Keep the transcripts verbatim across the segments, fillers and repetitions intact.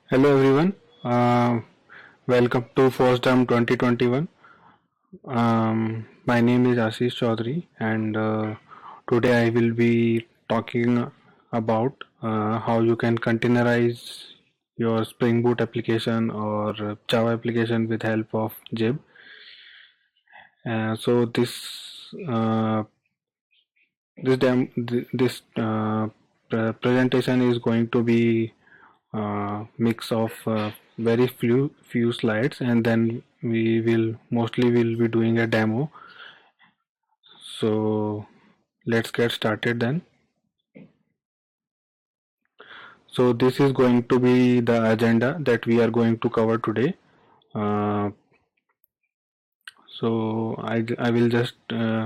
Hello everyone, uh, welcome to First Term twenty twenty-one. Um, my name is Ashish Chaudhary and uh, today I will be talking about uh, how you can containerize your Spring Boot application or Java application with help of Jib. Uh, so this uh, this dem- th- this uh, pre- presentation is going to be uh, mix of uh, very few few slides, and then we will mostly will be doing a demo. So let's get started then. So this is going to be the agenda that we are going to cover today. uh, so I, I will just uh,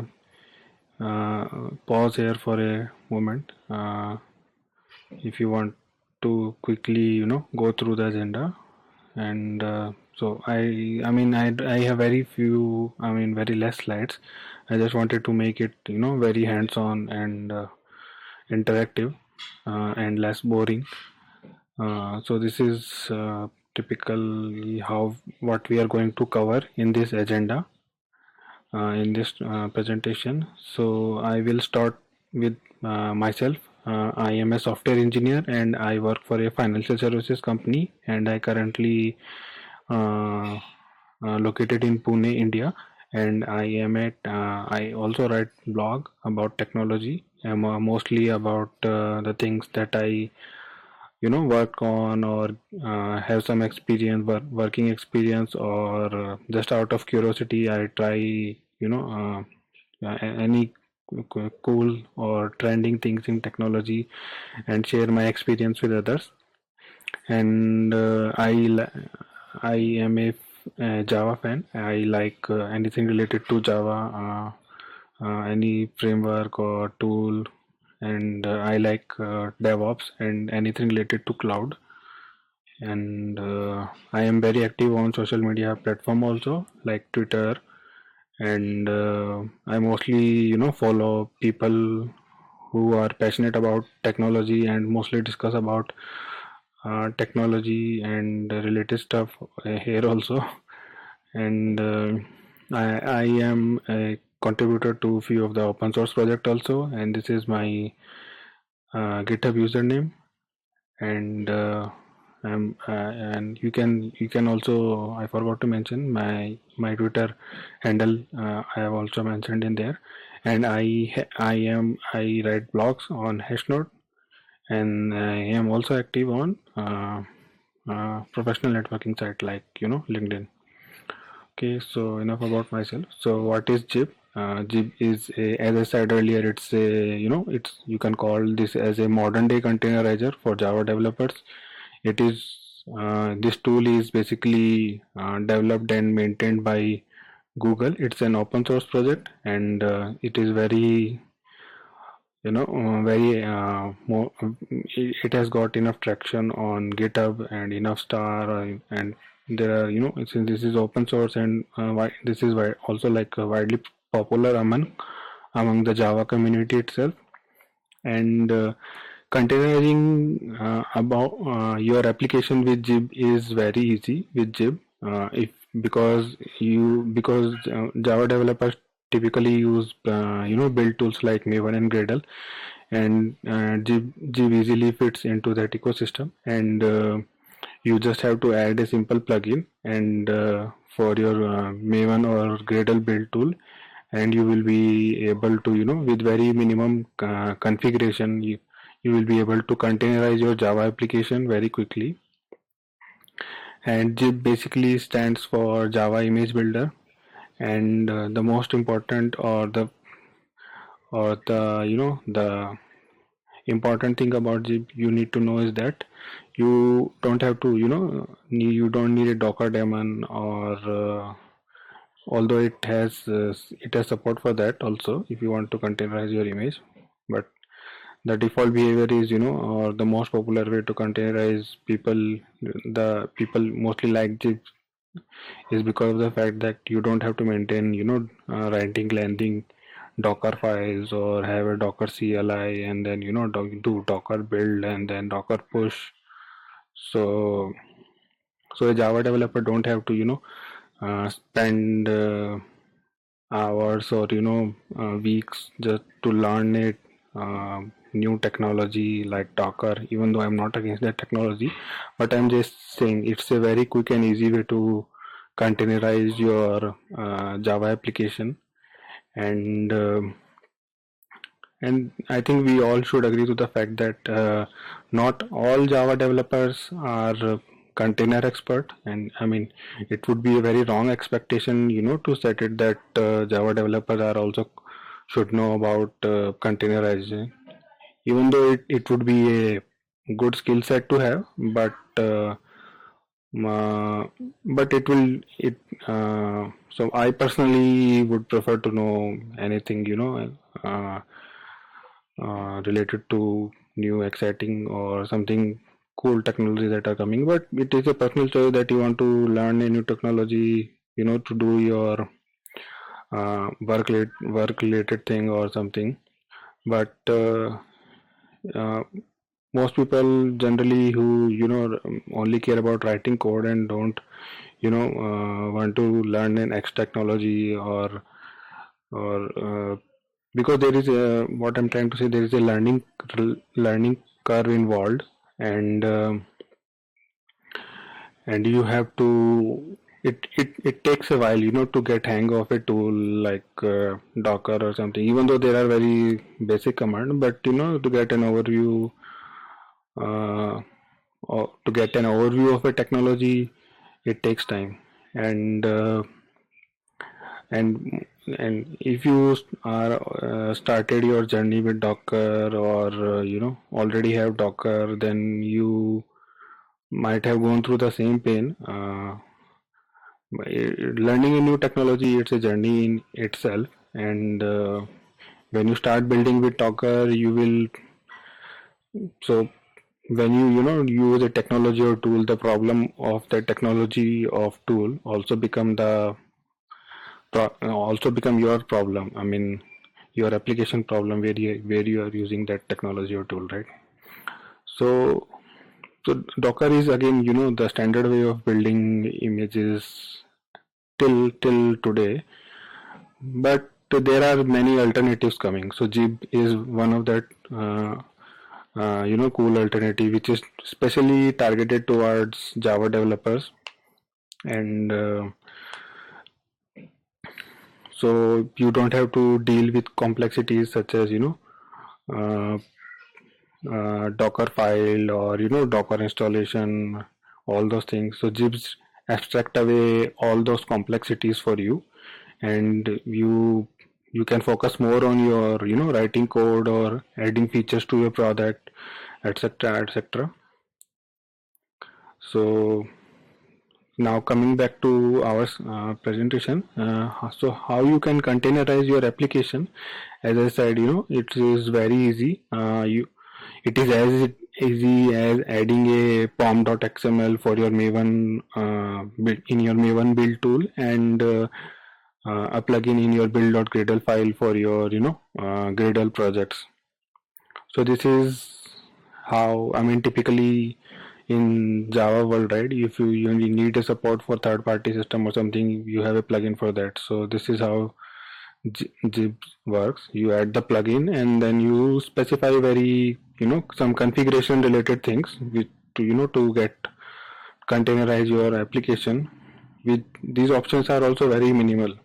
uh, pause here for a moment uh, if you want to quickly you know go through the agenda. And uh, so I I mean I, I have very few, I mean very less slides. I just wanted to make it you know very hands-on and uh, interactive uh, and less boring. Uh, so this is uh, typically how what we are going to cover in this agenda, uh, in this uh, presentation. So I will start with uh, myself. Uh, I am a software engineer and I work for a financial services company, and I currently uh, uh, located in Pune, India. And I am at. Uh, I also write blog about technology, um, uh, mostly about uh, the things that I, you know, work on or uh, have some experience, work, working experience, or uh, just out of curiosity, I try, you know, uh, uh, any cool or trending things in technology and share my experience with others. And uh, I I am a, uh Java fan. I like uh, anything related to Java, uh, uh, any framework or tool, and uh, I like uh, DevOps and anything related to cloud. And uh, I am very active on social media platform also, like Twitter, and uh, I mostly you know follow people who are passionate about technology and mostly discuss about uh, technology and related stuff uh, here also. And uh, I, I am a contributor to a few of the open source project also, and this is my uh, GitHub username. And uh, um, uh, and you can you can also, I forgot to mention my my Twitter handle. uh, I have also mentioned in there. And I I am I write blogs on Hashnote, and I am also active on uh, uh, professional networking site like you know LinkedIn. Okay, so enough about myself. So what is Jib? Uh, Jib is a, as I said earlier, it's a you know it's you can call this as a modern day containerizer for Java developers. It is uh, this tool is basically uh, developed and maintained by Google. It's an open source project, and uh, it is very you know uh, very uh, more it, it has got enough traction on GitHub and enough star, uh, and there are you know since this is open source, and uh, why this is why also like uh, widely popular among among the Java community itself. And uh, containerizing uh, about uh, your application with Jib is very easy with Jib, uh, if because you because uh, Java developers typically use uh, you know build tools like Maven and Gradle, and uh, Jib, Jib easily fits into that ecosystem. And uh, you just have to add a simple plugin and uh, for your uh, Maven or Gradle build tool, and you will be able to you know with very minimum uh, configuration, you, you will be able to containerize your Java application very quickly. And Jib basically stands for Java Image Builder. And uh, the most important, or the or the you know the important thing about Jib you need to know is that you don't have to you know you don't need a Docker daemon, or uh, although it has uh, it has support for that also if you want to containerize your image. But the default behavior is you know or the most popular way to containerize, people the people mostly like Jib, is because of the fact that you don't have to maintain you know uh, writing lengthy Docker files or have a Docker C L I, and then you know do, do Docker build and then Docker push. So So a Java developer don't have to, you know, uh, spend uh, hours or you know uh, weeks just to learn it uh, new technology like Docker. Even though I'm not against that technology, but I'm just saying it's a very quick and easy way to containerize your uh, Java application. And um and I think we all should agree to the fact that uh, not all Java developers are uh, container expert. And I mean, it would be a very wrong expectation, you know, to set it that uh, Java developers are also should know about uh, containerization. Even though it, it would be a good skill set to have, but uh, uh, but it will it. Uh, so I personally would prefer to know anything, you know. Uh, uh, related to new exciting or something cool technology that are coming, but it is a personal choice that you want to learn a new technology, you know, to do your uh, work work related thing or something. But uh, uh, most people generally who you know only care about writing code and don't you know uh, want to learn an X technology or or uh, because there is a what I'm trying to say, there is a learning learning curve involved. And um, and you have to it, it it takes a while, you know, to get hang of a tool like uh, Docker or something, even though there are very basic command. But you know, to get an overview uh, or to get an overview of a technology, it takes time. And uh, and and if you are uh, started your journey with Docker or uh, you know already have Docker, then you might have gone through the same pain. Uh, learning a new technology, it's a journey in itself. And uh, when you start building with Docker, you will so when you you know use a technology or tool, the problem of the technology of tool also become the pro- also become your problem. I mean, your application problem where you where you are using that technology or tool, right? So, so Docker is again, you know, the standard way of building images till till today. But there are many alternatives coming. So Jib is one of that. Uh, uh, you know, cool alternative which is specially targeted towards Java developers. And uh, so you don't have to deal with complexities such as you know uh, uh, Docker file or you know Docker installation, all those things. So Jibs abstract away all those complexities for you, and you you can focus more on your you know writing code or adding features to your product, etc, etc. So now coming back to our uh, presentation, uh, so how you can containerize your application. As I said, you know it is very easy. Uh, you it is as easy as adding a pom.xml for your Maven uh, build, in your Maven build tool, and uh, uh, a plugin in your build.gradle file for your you know uh, Gradle projects. So this is how, I mean, typically in Java world, right? If you, you need a support for third party system or something, you have a plugin for that. So this is how Jib works. You add the plugin and then you specify very, you know, some configuration related things with to, you know, to get containerize your application. With these options are also very minimal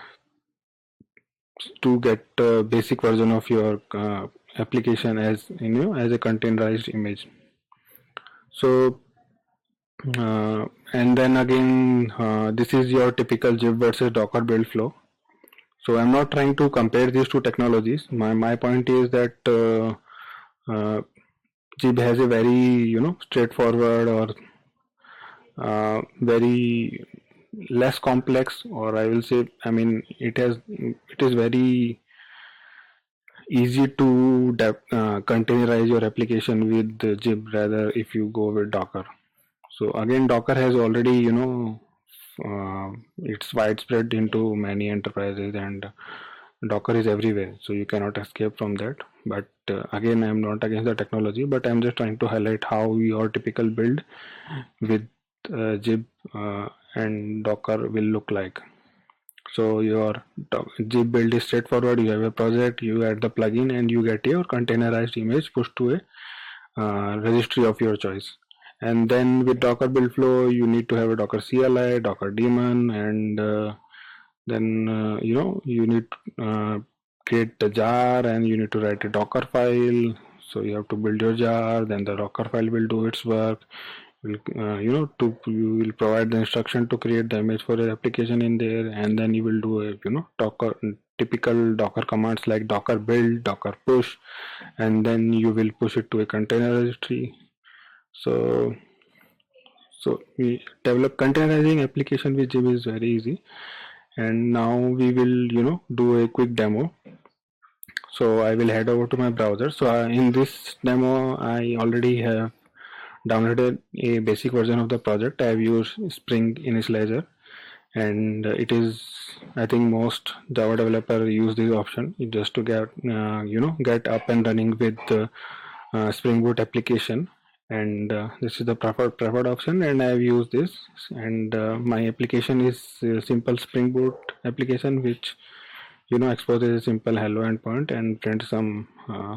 to get a basic version of your uh, application as you know as a containerized image. So uh, and then again uh, this is your typical Jib versus Docker build flow. So I'm not trying to compare these two technologies. My my point is that uh, uh, Jib has a very you know straightforward or uh, very less complex, or I will say, I mean, it has it is very easy to uh, containerize your application with the Jib rather if you go with Docker. So again, Docker has already, you know, uh, it's widespread into many enterprises, and Docker is everywhere, so you cannot escape from that. But uh, again, I'm not against the technology, but I'm just trying to highlight how your typical build with uh, zip uh, and Docker will look like. So your zip build is straightforward. You have a project, you add the plugin, and you get your containerized image pushed to a uh, registry of your choice. And then with Docker build flow, you need to have a Docker C L I, Docker daemon, and uh, then uh, you know you need to uh, create the jar, and you need to write a Docker file. So you have to build your jar, then the Docker file will do its work. Will uh, you know to you will provide the instruction to create the image for your application in there, and then you will do a you know Docker typical Docker commands like Docker build, Docker push, and then you will push it to a container registry. So so we develop containerizing application with Zip is very easy. And now we will you know do a quick demo. So I will head over to my browser. So uh, in this demo I already have downloaded a basic version of the project. I have used Spring Initializer, and it is, I think most Java developer use this option just to get uh, you know get up and running with the uh, Spring Boot application. And uh, this is the preferred preferred option, and I have used this. And uh, my application is a simple Spring Boot application, which you know exposes a simple hello endpoint and prints some uh,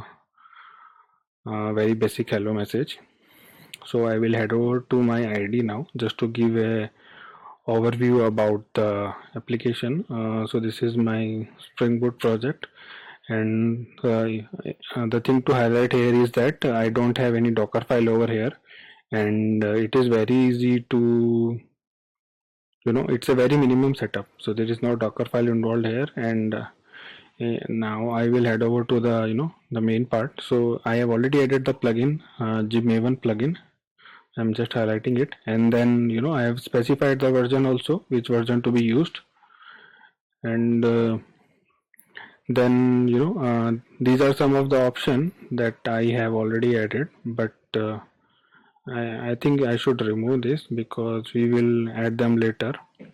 uh, very basic hello message. So I will head over to my I D now just to give a overview about the application. Uh, so this is my Spring Boot project, and uh, uh, the thing to highlight here is that I don't have any Docker file over here, and uh, it is very easy to you know it's a very minimum setup. So there is no Docker file involved here, and uh, eh, now I will head over to the you know the main part. So I have already added the plugin, uh, Zip Maven plugin. I'm just highlighting it, and then you know I have specified the version also, which version to be used. And uh, then you know uh, these are some of the options that I have already added, but uh, I, I think I should remove this because we will add them later.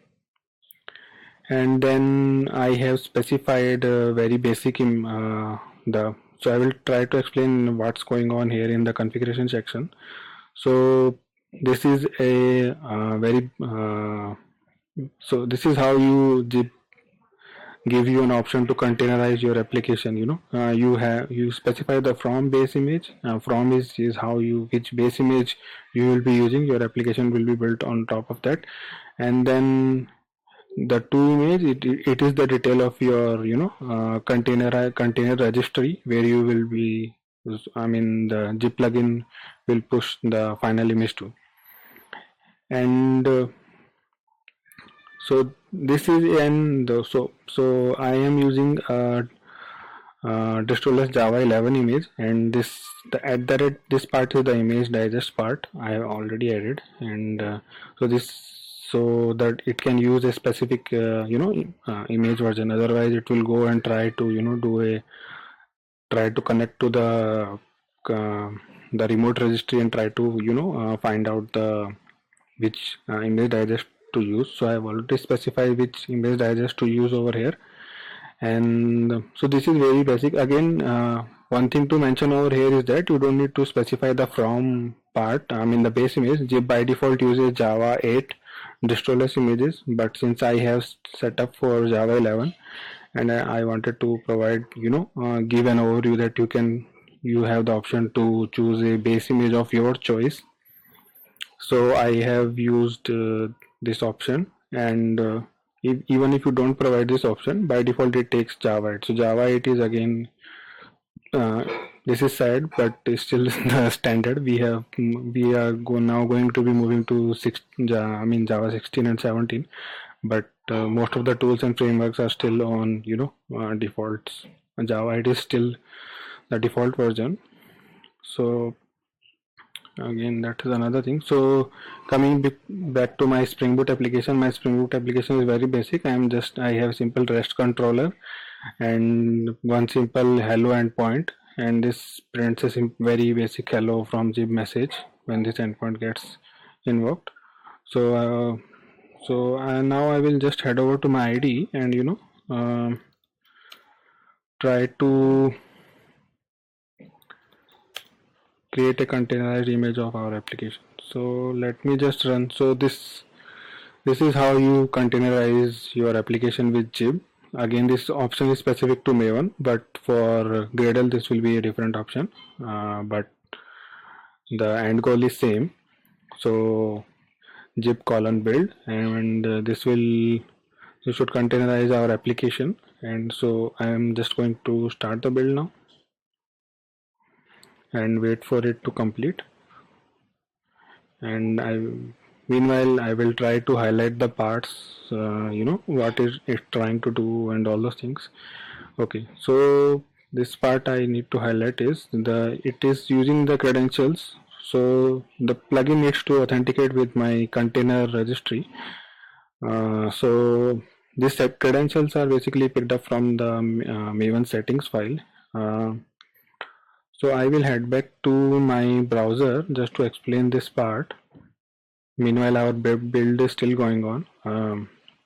And then I have specified uh, very basic in uh, the so I will try to explain what's going on here in the configuration section. So this is a uh, very uh, so this is how you Zip give you an option to containerize your application. You know uh, you have you specify the from base image. Uh, from is is how you which base image you will be using. Your application will be built on top of that, and then the two image, it, it is the detail of your you know uh, container container registry where you will be, I mean the Zip plugin will push the final image to. And uh, so this is and so so I am using a, uh, distroless Java eleven image, and this the at the rate this part is the image digest part I have already added. And uh, so this so that it can use a specific uh, you know uh, image version, otherwise it will go and try to you know do a try to connect to the uh, the remote registry and try to you know uh, find out the which uh, image digest to use. So I have already specified which image digest to use over here. And uh, so this is very basic. Again, uh, one thing to mention over here is that you don't need to specify the from part. I mean the base image. Zip by default uses Java eight distroless images, but since I have set up for Java eleven, and I, I wanted to provide you know uh, give an overview that you can you have the option to choose a base image of your choice. So I have used uh, this option, and uh, if, even if you don't provide this option, by default it takes Java eight. So Java eight is again uh, this is sad, but it's still the standard. We have we are go now going to be moving to six I mean Java sixteen and seventeen, but uh, most of the tools and frameworks are still on you know uh, defaults. Java eight is still the default version. So again that is another thing. So coming back to my Spring Boot application, my Spring Boot application is very basic. I am just I have a simple REST controller and one simple hello endpoint, and this prints a very basic hello from Zip message when this endpoint gets invoked. So uh, so uh, now I will just head over to my I D E and you know uh, try to create a containerized image of our application. So let me just run. So this this is how you containerize your application with Jib. Again, this option is specific to Maven, but for Gradle this will be a different option. Uh, but the end goal is same. So Jib colon build, and uh, this will you should containerize our application. And so I am just going to start the build now and wait for it to complete. And I meanwhile I will try to highlight the parts, uh, you know what is it trying to do and all those things. Okay, so this part I need to highlight is the it is using the credentials. So the plugin needs to authenticate with my container registry. Uh, so these credentials are basically picked up from the uh, Maven settings file. Uh, so I will head back to my browser just to explain this part. Meanwhile, our build is still going on. Um,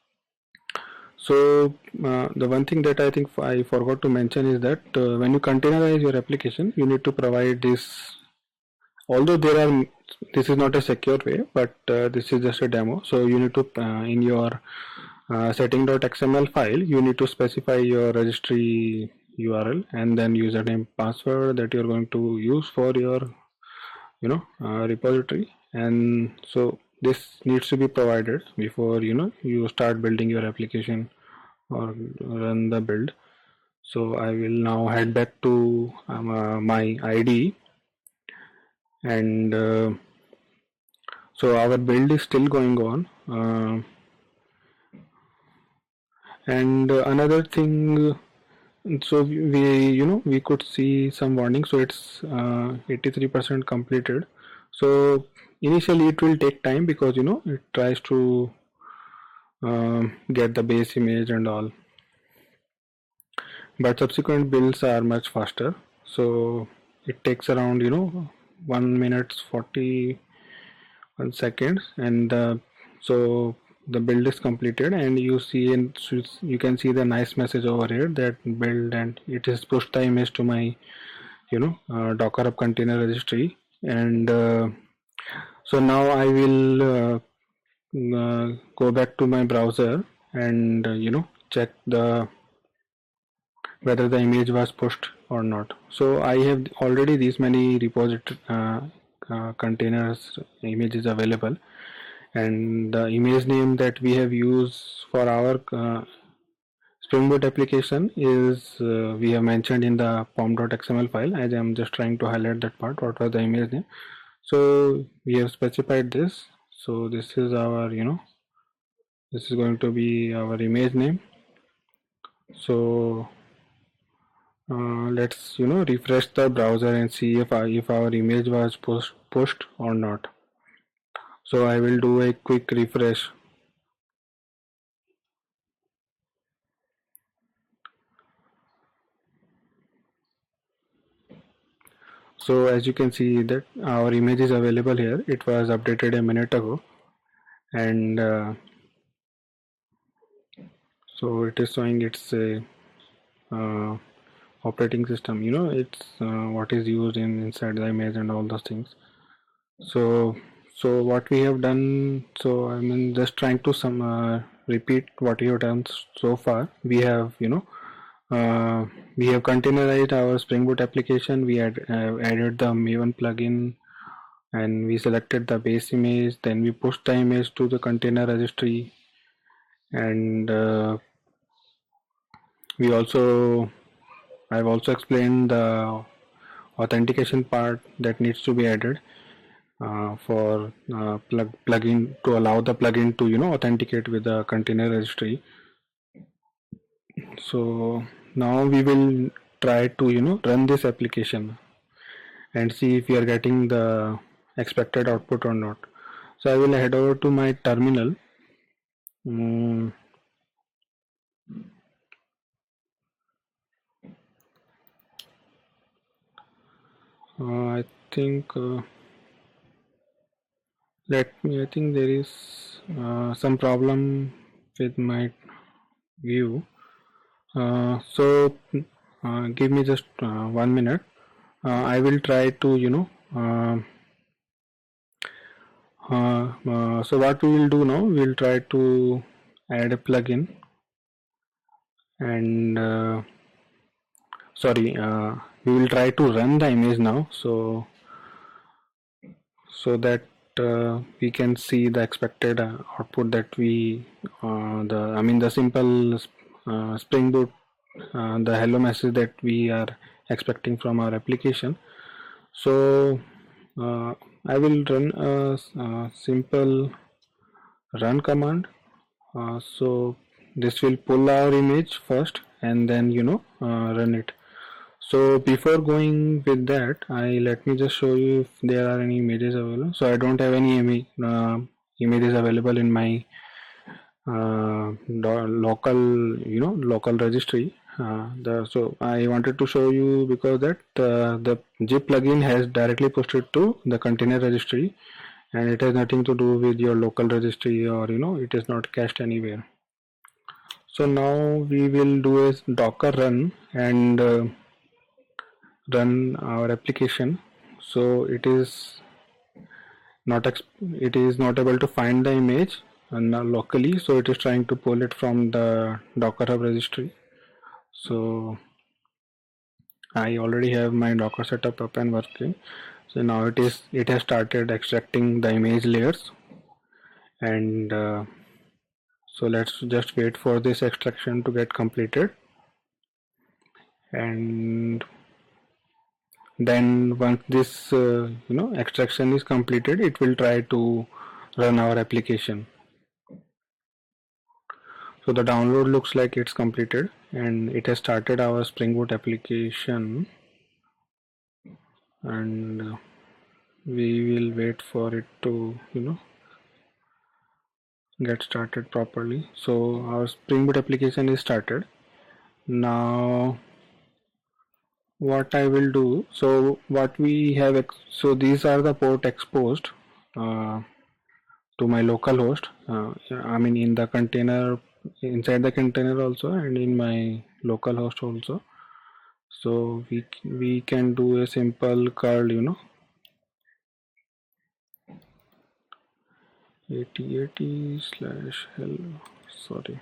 so uh, the one thing that I think I forgot to mention is that uh, when you containerize your application, you need to provide this. Although there are, this is not a secure way, but uh, this is just a demo. So you need to uh, in your uh, setting.xml file, you need to specify your registry U R L and then username, password that you're going to use for your, you know, uh, repository. And so this needs to be provided before you know you start building your application or run the build. So I will now head back to um, uh, my I D E, and uh, so our build is still going on. Uh, and uh, another thing, so we you know we could see some warning. So it's uh, eighty-three percent completed. So initially it will take time because you know it tries to um, get the base image and all, but subsequent builds are much faster. So it takes around you know one minute forty-one seconds, and uh, so the build is completed, and you see in you can see the nice message over here that build, and it is pushed the image to my you know uh, Docker Hub container registry. And uh, so now I will uh, uh, go back to my browser and uh, you know check the whether the image was pushed or not. So I have already these many repository uh, uh, containers images available, and the image name that we have used for our uh, Spring Boot application is uh, we have mentioned in the pom.xml file. As I am just trying to highlight that part, what was the image name. So we have specified this. So this is our you know this is going to be our image name. So uh, let's you know refresh the browser and see if I, if our image was push, pushed or not. So I will do a quick refresh. So as you can see that our image is available here. It was updated a minute ago, and uh, so it is showing it's a uh, operating system. You know it's uh, what is used in inside the image and all those things. So so what we have done. So I mean just trying to some uh, repeat what we have done so far. We have you know. Uh, we have containerized our Spring Boot application. We had uh, added the Maven plugin, and we selected the base image. Then we pushed the image to the container registry, and uh, we also I've also explained the authentication part that needs to be added uh, for uh, plug plugin to allow the plugin to you know authenticate with the container registry. So now we will try to you know run this application and see if we are getting the expected output or not. So I will head over to my terminal. Mm, uh, I think uh, let me I think there is uh, some problem with my view. Uh, so uh, give me just uh, one minute. uh, I will try to you know uh, Uh, uh, so what we will do now, we'll try to add a plugin, and uh, sorry, uh, we will try to run the image now, so so that uh, we can see the expected uh, output that we uh, the I mean the simple uh, Spring Boot, uh, the hello message that we are expecting from our application. So uh, I will run a, a simple run command. Uh, so this will pull our image first and then you know uh, run it. So before going with that, I let me just show you if there are any images available. So I don't have any image uh, images available in my uh, local you know local registry. Uh, the, so I wanted to show you because that uh, the zip plugin has directly pushed it to the container registry, and it has nothing to do with your local registry, or you know it is not cached anywhere. So now we will do a docker run and uh, run our application. So it is not it is not able to find the image and locally, so it is trying to pull it from the Docker Hub registry. So I already have my Docker setup up and working. So now it is it has started extracting the image layers, and uh, so let's just wait for this extraction to get completed, and then once this uh, you know extraction is completed, it will try to run our application. So the download looks like it's completed and it has started our Spring Boot application, and uh, we will wait for it to you know get started properly. So our Spring Boot application is started. Now what I will do, so what we have, so these are the port exposed uh, to my local host. uh, I mean in the container, inside the container also, and in my local host also. So we we can do a simple curl, you know eighty eighty slash hello, sorry.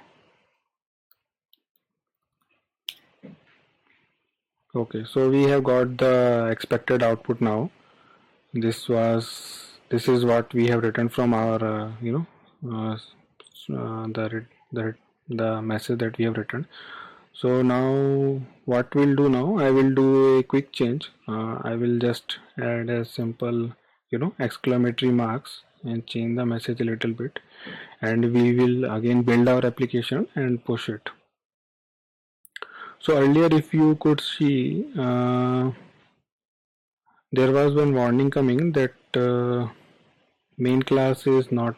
Okay, so we have got the expected output now. This was this is what we have written from our uh, you know uh, uh, the the the message that we have written. So now what we'll do now, I will do a quick change. uh, I will just add a simple you know exclamatory marks and change the message a little bit, and we will again build our application and push it. So earlier, if you could see, uh, there was one warning coming that uh, main class is not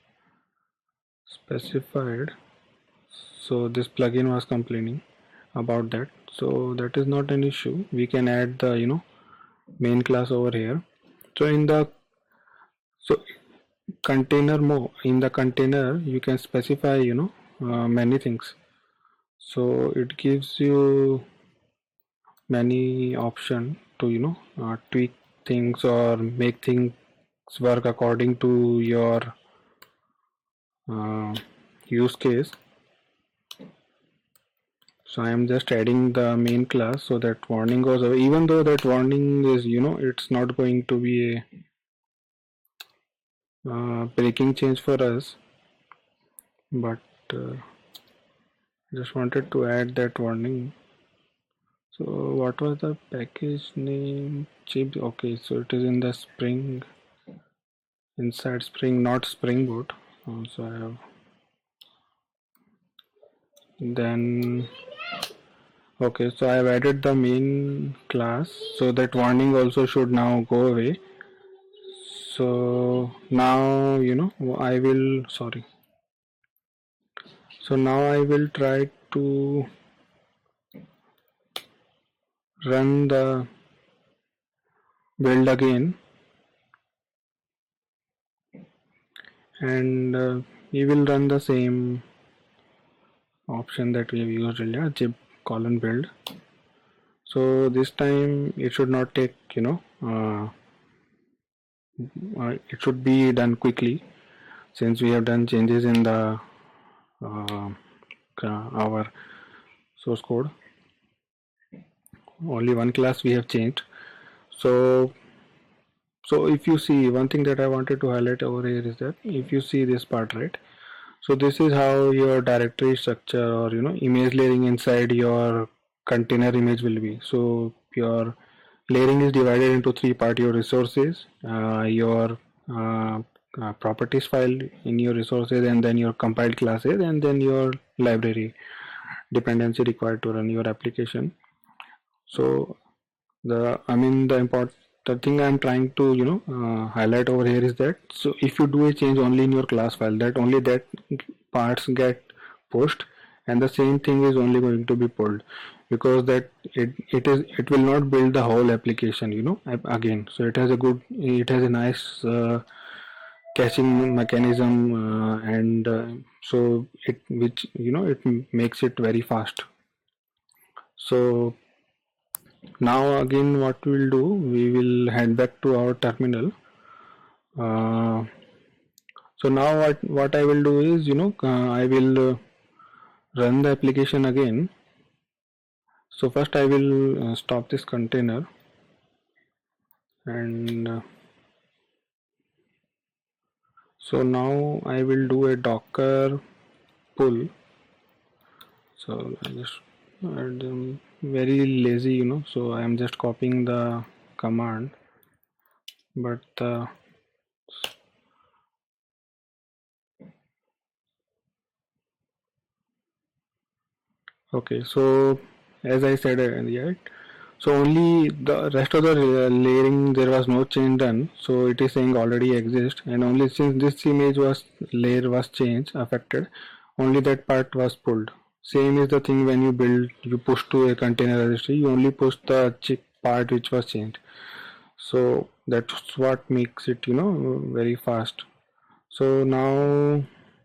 specified. So this plugin was complaining about that. So that is not an issue. We can add the you know main class over here. So in the so container mo in the container you can specify you know uh, many things. So it gives you many option to you know uh, tweak things or make things work according to your uh, use case. So I am just adding the main class so that warning goes away, even though that warning is you know it's not going to be a uh, breaking change for us, but uh, just wanted to add that warning. So what was the package name? Chip. Okay, so it is in the Spring, inside Spring, not Spring Boot. Uh, so I have then okay, so I have added the main class, so that warning also should now go away. So now you know I will sorry. So now I will try to run the build again, and uh, we will run the same option that we have used earlier, zip colon build. So this time it should not take you know uh, uh, it should be done quickly, since we have done changes in the uh, our source code. Only one class we have changed. So so if you see, one thing that I wanted to highlight over here is that if you see this part, right, so this is how your directory structure, or you know, image layering inside your container image will be. So your layering is divided into three parts: your resources, uh, your uh, uh, properties file in your resources, and then your compiled classes, and then your library dependency required to run your application. So the I mean the important the thing I'm trying to you know uh, highlight over here is that, so if you do a change only in your class file, that only that parts get pushed, and the same thing is only going to be pulled, because that it it is it will not build the whole application, you know again. So it has a good it has a nice uh, caching mechanism, uh, and uh, so it which you know it makes it very fast. So now again what we'll do, we will head back to our terminal. Uh, so now what, what I will do is, you know, uh, I will uh, run the application again. So first I will uh, stop this container, and uh, so now I will do a docker pull. So I just I'm very lazy, you know, so I am just copying the command, but uh, okay, so as I said earlier, so only the rest of the layering there was no change done. So it is saying already exists, and only since this image was layer was changed affected, only that part was pulled. Same is the thing when you build you push to a container registry, you only push the part which was changed. So that's what makes it you know very fast. So now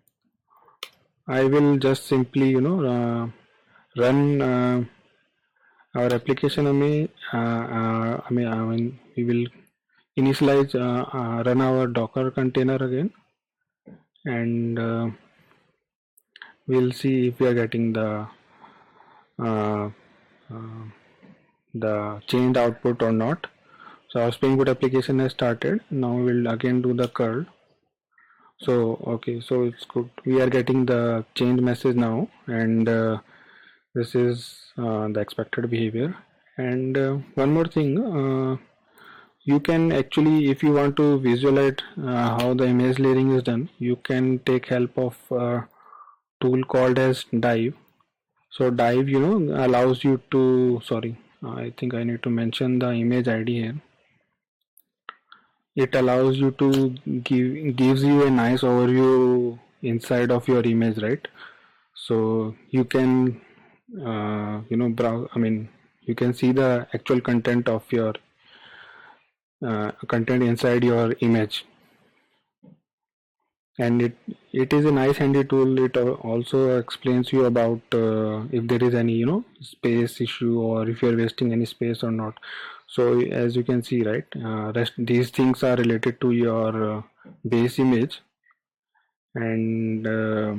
I will just simply you know uh, run. Uh, our application may uh, uh, I mean I mean we will initialize uh, uh, run our docker container again, and uh, we'll see if we are getting the uh, uh, the changed output or not. So our Spring Boot application has started. Now we'll again do the curl. So okay, so it's good, we are getting the change message now, and uh, this is uh, the expected behavior. And uh, one more thing, uh, you can actually, if you want to visualize uh, how the image layering is done, you can take help of a tool called as Dive. So Dive you know allows you to, sorry, I think I need to mention the image I D here. It allows you to give gives you a nice overview inside of your image, right? So you can uh, you know browse I mean you can see the actual content of your uh, content inside your image, and it it is a nice handy tool. It also explains you about uh, if there is any you know space issue, or if you're wasting any space or not. So as you can see, right, uh, rest these things are related to your uh, base image, and uh,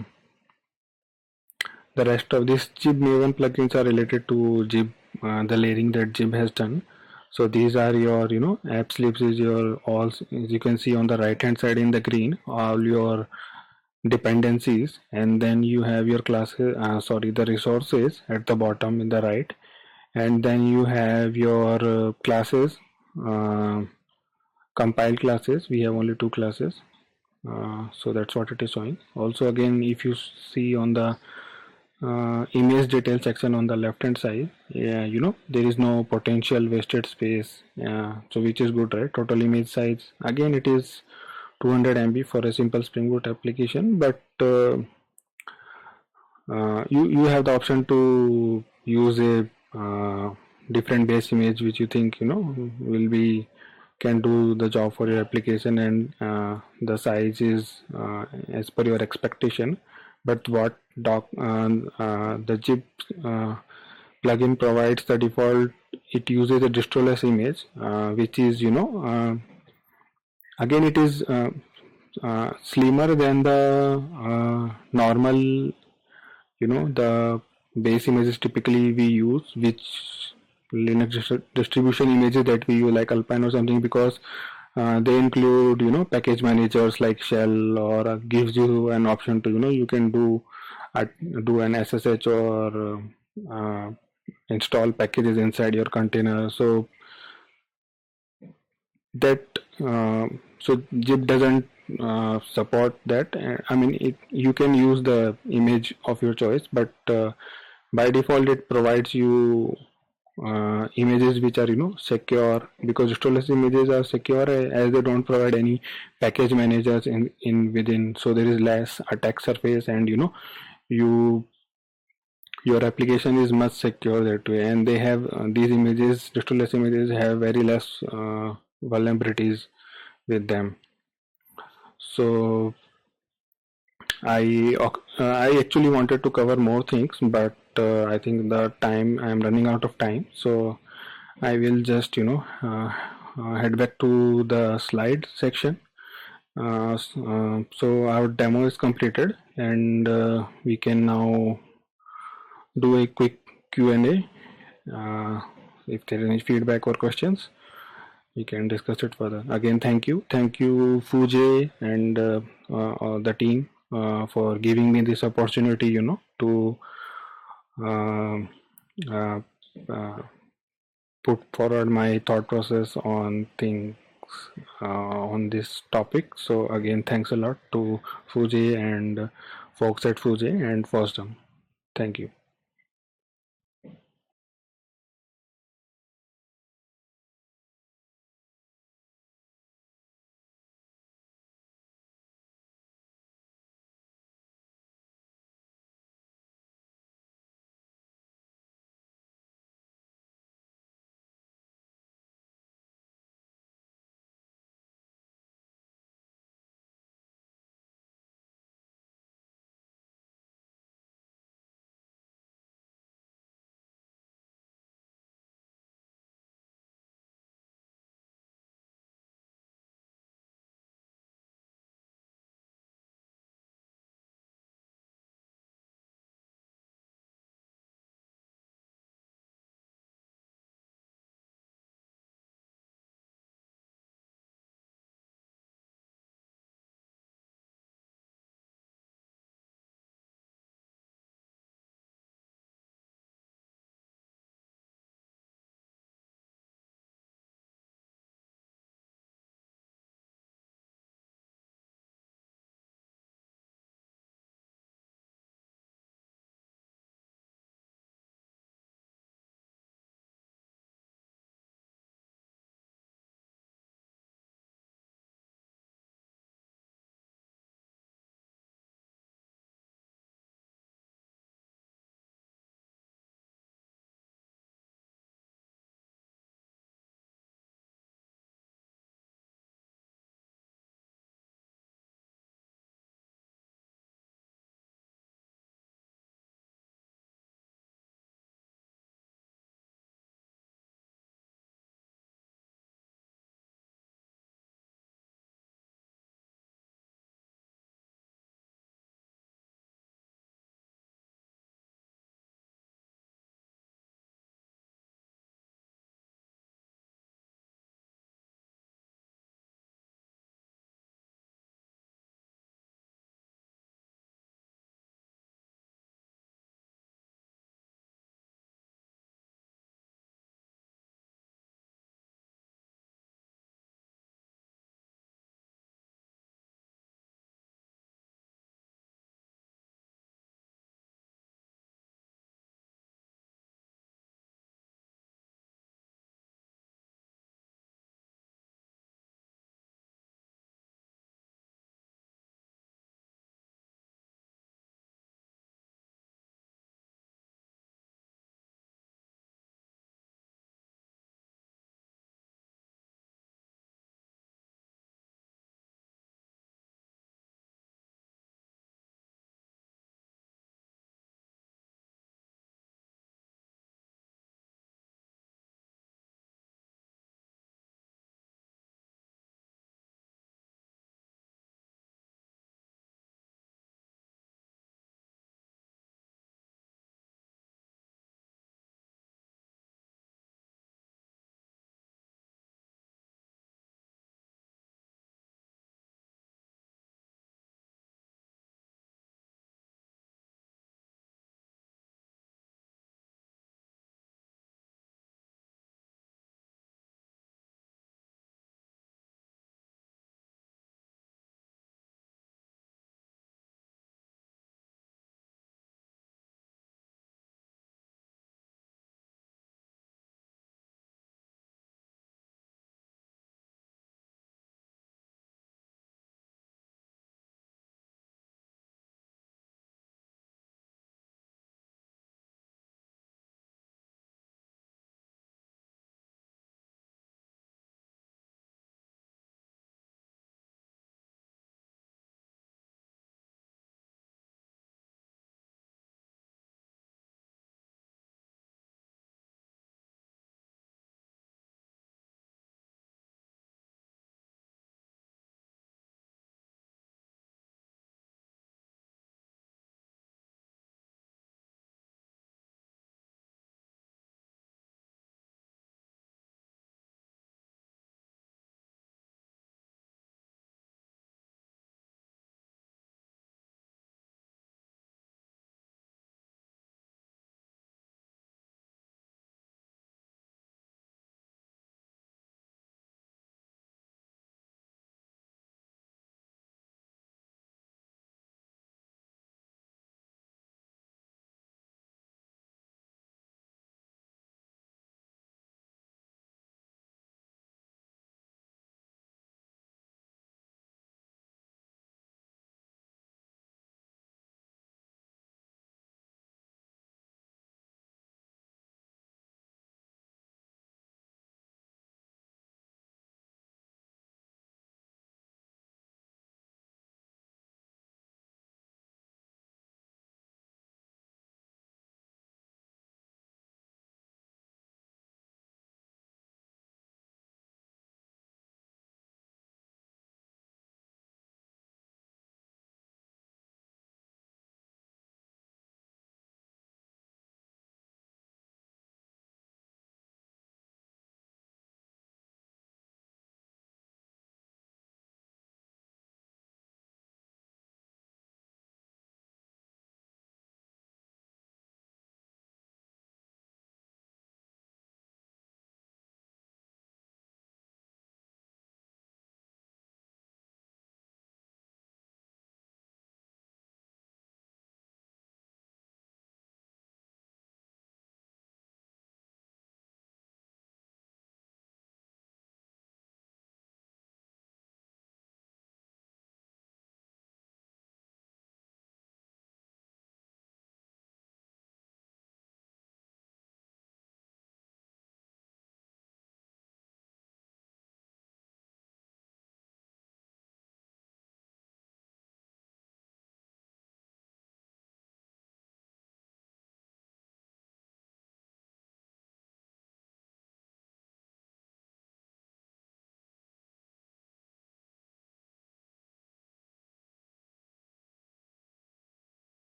the rest of these Jib Maven plugins are related to Jib, uh, the layering that Jib has done. So these are your, you know, app slips is your all, as you can see on the right hand side in the green, all your dependencies, and then you have your classes, uh, sorry, the resources at the bottom in the right, and then you have your uh, classes, uh, compiled classes. We have only two classes, uh, so that's what it is showing. Also, again, if you see on the uh, image detail section on the left hand side, yeah, you know there is no potential wasted space, uh, so which is good, right? Total image size, again, it is two hundred M B for a simple Spring Boot application, but uh, uh, you you have the option to use a uh, different base image which you think you know will be can do the job for your application, and uh, the size is uh, as per your expectation. But what doc uh, uh, the Jib uh, plugin provides the default, it uses a distroless image, uh, which is you know uh, again it is uh, uh, slimmer than the uh, normal, you know, the base images typically we use, which Linux distri- distribution images that we use like Alpine or something, because uh, they include, you know, package managers like shell, or uh, gives you an option to, you know, you can do uh, do an S S H or uh, uh, install packages inside your container. So that uh, so zip doesn't uh, support that. Uh, I mean, it, you can use the image of your choice, but uh, by default it provides you uh, images which are, you know, secure, because storeless images are secure uh, as they don't provide any package managers in in within, so there is less attack surface, and you know, you your application is much secure that way. And they have uh, these images, storeless images have very less uh, vulnerabilities with them. So I uh, I actually wanted to cover more things, but uh, I think the time I am running out of time. So I will just, you know, uh, uh, head back to the slide section. Uh, s- uh, so our demo is completed, and uh, we can now do a quick Q and A. Uh, if there is any feedback or questions, we can discuss it further. Again, thank you. Thank you, Fujay, and uh, uh, uh, the team uh, for giving me this opportunity, you know, to um uh, uh, put forward my thought process on things uh, on this topic. So again, thanks a lot to Fujay and folks at Fujay and Fosdom. Thank you.